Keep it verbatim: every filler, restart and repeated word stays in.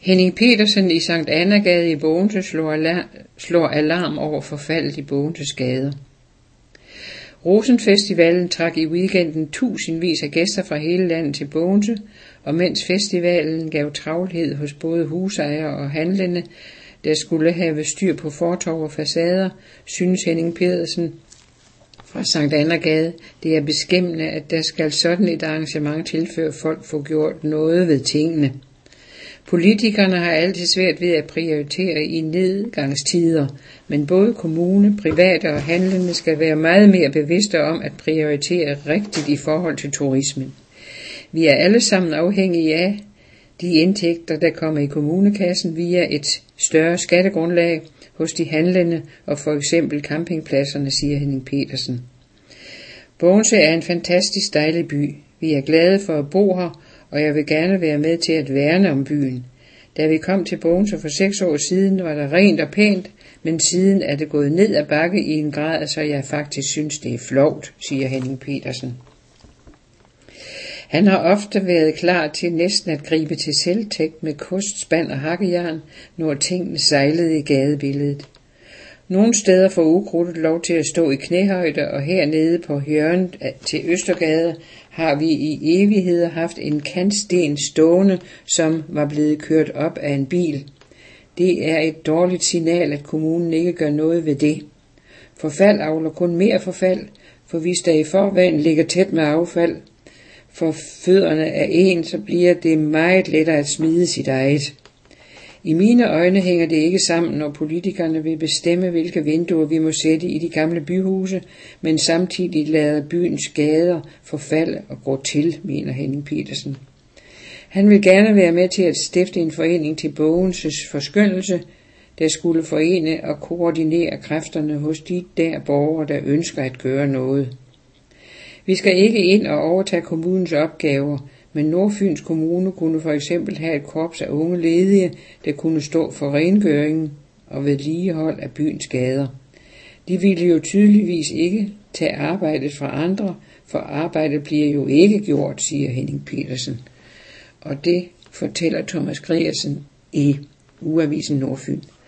Henning Petersen i Sankt Annagade i Bogense slår alarm, slår alarm over forfaldet i Bogenses gader. Rosenfestivalen trak i weekenden tusindvis af gæster fra hele landet til Bogense, og mens festivalen gav travlhed hos både husejere og handlende, der skulle have styr på fortov og facader, synes Henning Petersen fra Sankt Annagade, det er beskæmmende, at der skal sådan et arrangement tilføre folk få gjort noget ved tingene. Politikerne har altid svært ved at prioritere i nedgangstider, men både kommune, private og handlende skal være meget mere bevidste om at prioritere rigtigt i forhold til turismen. Vi er alle sammen afhængige af de indtægter, der kommer i kommunekassen via et større skattegrundlag hos de handlende og for eksempel campingpladserne, siger Henning Petersen. Bogense er en fantastisk dejlig by. Vi er glade for at bo her, og jeg vil gerne være med til at værne om byen. Da vi kom til Bogense for seks år siden, var der rent og pænt, men siden er det gået ned ad bakke i en grad, så jeg faktisk synes, det er flovt, siger Henning Petersen. Han har ofte været klar til næsten at gribe til selvtægt med kost, spand og hakkejern, når tingene sejlede i gadebilledet. Nogle steder får ukrudtet lov til at stå i knæhøjde, og hernede på hjørnet til Østergade har vi i evigheder haft en kantsten stående, som var blevet kørt op af en bil. Det er et dårligt signal, at kommunen ikke gør noget ved det. Forfald avler kun mere forfald, for hvis der i forvejen ligger tæt med affald for fødderne af en, så bliver det meget lettere at smide sit eget. I mine øjne hænger det ikke sammen, når politikerne vil bestemme, hvilke vinduer vi må sætte i de gamle byhuse, men samtidig lader byens gader forfalde og gå til, mener Henning Petersen. Han vil gerne være med til at stifte en forening til Bogenses forskønnelse, der skulle forene og koordinere kræfterne hos de der borgere, der ønsker at gøre noget. Vi skal ikke ind og overtage kommunens opgaver, men Nordfyns Kommune kunne for eksempel have et korps af unge ledige, der kunne stå for rengøringen og vedligehold af byens gader. De ville jo tydeligvis ikke tage arbejdet fra andre, for arbejdet bliver jo ikke gjort, siger Henning Petersen. Og det fortæller Thomas Gregersen i Ugeavisen Nordfyn.